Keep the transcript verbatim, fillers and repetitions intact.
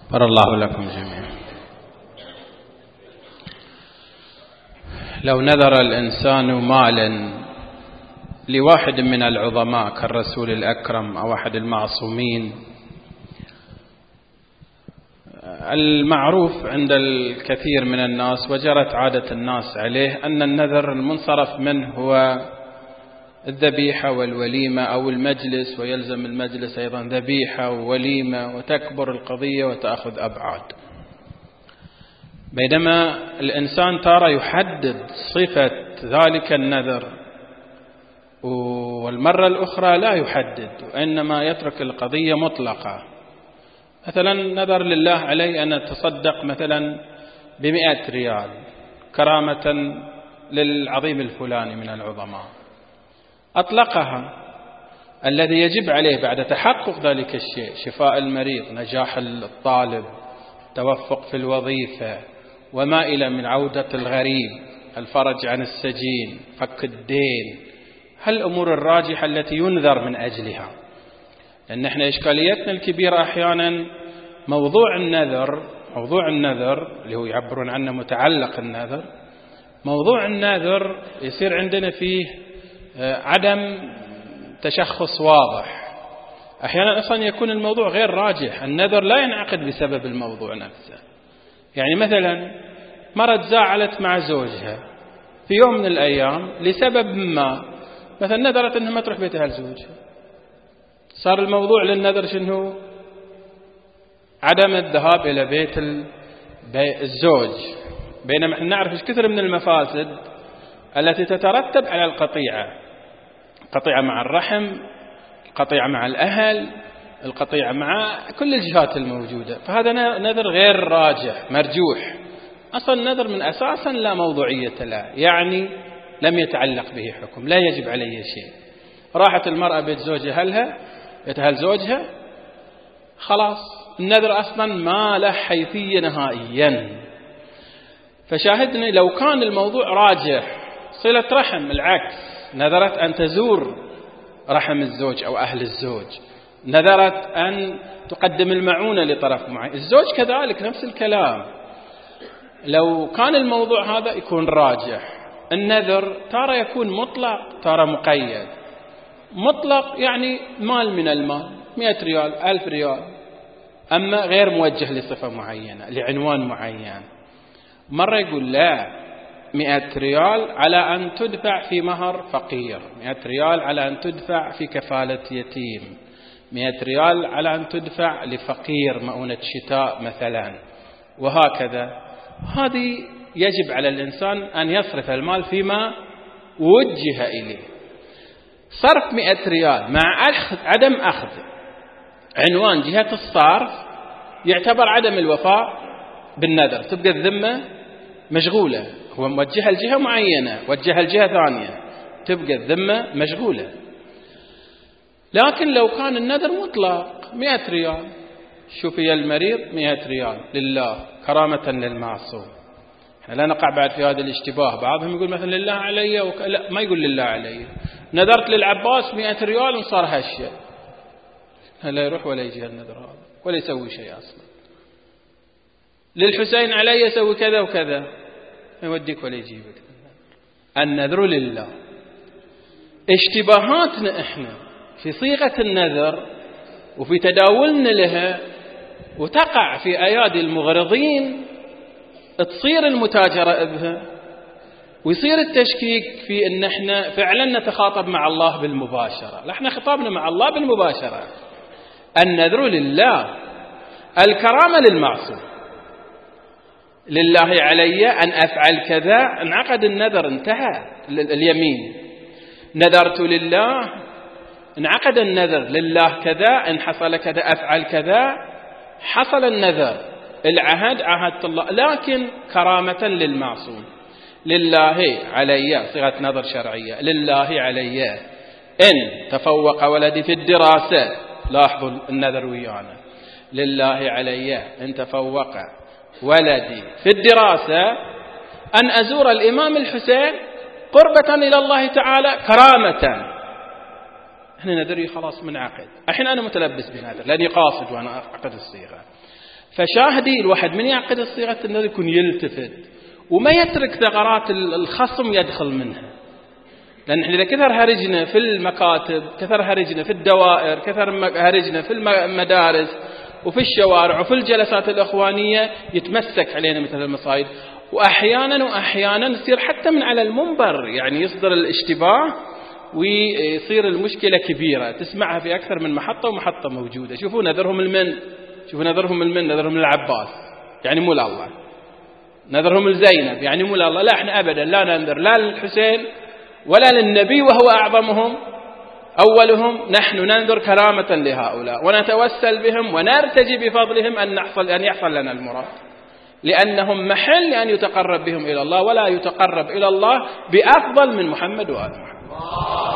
بارك الله لكم جميعا. لو نذر الإنسان مالا لواحد من العظماء كالرسول الأكرم أو أحد المعصومين، المعروف عند الكثير من الناس وجرت عادة الناس عليه أن النذر المنصرف منه هو الذبيحة والوليمة أو المجلس، ويلزم المجلس أيضا ذبيحة ووليمة، وتكبر القضية وتأخذ أبعاد. بينما الإنسان ترى يحدد صفة ذلك النذر، والمرة الأخرى لا يحدد، وإنما يترك القضية مطلقة. مثلا نذر لله علي أن أتصدق مثلا بمئة ريال كرامة للعظيم الفلاني من العظماء، أطلقها. الذي يجب عليه بعد تحقق ذلك الشيء، شفاء المريض، نجاح الطالب، توفق في الوظيفة، وما إلى من عودة الغريب، الفرج عن السجين، فك الدين، هالأمور الراجحة التي ينذر من أجلها. لأن احنا إشكاليتنا الكبيرة أحيانا موضوع النذر، موضوع النذر اللي هو يعبرون عنه متعلق النذر، موضوع النذر يصير عندنا فيه عدم تشخص واضح. أحيانا أصلا يكون الموضوع غير راجح، النذر لا ينعقد بسبب الموضوع نفسه. يعني مثلا مرة تزاعلت مع زوجها في يوم من الأيام لسبب ما، مثلا نذرت أنها ما تروح بيتها لزوجها، صار الموضوع للنذر شنو؟ عدم الذهاب إلى بيت الزوج. بينما احنا نعرف ايش كثر من المفاسد التي تترتب على القطيعة، القطيعة مع الرحم، القطيعة مع الأهل، القطيعة مع كل الجهات الموجودة. فهذا نذر غير راجح مرجوح، أصلا النذر من أساسا لا موضوعية له، يعني لم يتعلق به حكم، لا يجب عليه شيء. راحت المرأة بيت زوجها لها يتهل زوجها، خلاص النذر أصلا ما له حيثية نهائيا. فشاهدني لو كان الموضوع راجح صلة رحم، العكس، نذرت أن تزور رحم الزوج أو أهل الزوج، نذرت أن تقدم المعونة لطرف معين، الزوج كذلك نفس الكلام. لو كان الموضوع هذا يكون راجح. النذر ترى يكون مطلق، ترى مقيد. مطلق يعني مال من المال، مئة ريال، ألف ريال، أما غير موجه لصفة معينة، لعنوان معين. مرة يقول لا، مئة ريال على أن تدفع في مهر فقير، مئة ريال على أن تدفع في كفالة يتيم، مئة ريال على أن تدفع لفقير مؤونة شتاء مثلا، وهكذا. هذه يجب على الإنسان أن يصرف المال فيما وجه إليه. صرف مئة ريال مع عدم أخذ عنوان جهة الصرف يعتبر عدم الوفاء بالنذر، تبقى الذمة مشغولة، هو موجهها لجهة معينة، وجهها لجهة ثانية، تبقى الذمة مشغولة. لكن لو كان النذر مطلق مئة ريال، شوفي المريض مئة ريال لله كرامة للمعصوم. لا نقع بعد في هذا الاشتباه، بعضهم يقول مثلا لله علي وك... لا، ما يقول لله علي، نذرت للعباس مئة ريال وصار هالشيء، لا يروح ولا يجي النذر هذا ولا يسوي شيء أصلا. للحسين علي يسوي كذا وكذا، ما يوديك ولا يجيبك. النذر لله. اشتباهاتنا احنا في صيغة النذر وفي تداولنا لها وتقع في أيادي المغرضين، تصير المتاجرة بها، ويصير التشكيك في أن احنا فعلا نتخاطب مع الله بالمباشرة. لا، احنا خطابنا مع الله بالمباشرة. النذر لله، الكرامة للمعصوم. لله علي أن أفعل كذا، انعقد النذر، انتهى اليمين. نذرت لله، انعقد النذر، لله كذا، إن حصل كذا أفعل كذا، حصل النذر، العهد عهدت الله، لكن كرامة للمعصوم. لله علي، صيغة نذر شرعية، لله علي إن تفوق ولدي في الدراسة، لاحظوا النذر ويانا، لله علي إن تفوق ولدي في الدراسة أن أزور الإمام الحسين قربة إلى الله تعالى كرامة. احنا نذري خلاص منعقد. الحين أنا متلبس بنذر لأني قاصد وأنا أعقد الصيغة، فشاهدي الواحد من يعقد الصيغة أنه يكون يلتفت وما يترك ثغرات الخصم يدخل منها. لأن إحنا إذا كثر هرجنا في المكاتب، كثر هرجنا في الدوائر، كثر هرجنا في المدارس وفي الشوارع وفي الجلسات الإخوانية، يتمسك علينا مثل المصايد. وأحيانا وأحيانا يصير حتى من على المنبر يعني يصدر الاشتباه ويصير المشكلة كبيرة، تسمعها في أكثر من محطة ومحطة موجودة. شوفوا نذرهم المن، شوفوا نذرهم المن، نذرهم للعباس يعني مو الله، نذرهم لزينب يعني مو الله. لا احنا أبدا لا ننذر لا للحسين ولا للنبي وهو أعظمهم أولهم، نحن ننذر كرامة لهؤلاء ونتوسل بهم ونرتجي بفضلهم أن نحصل أن يحصل لنا المراد، لأنهم محل أن يتقرب بهم إلى الله، ولا يتقرب إلى الله بأفضل من محمد وآل محمد.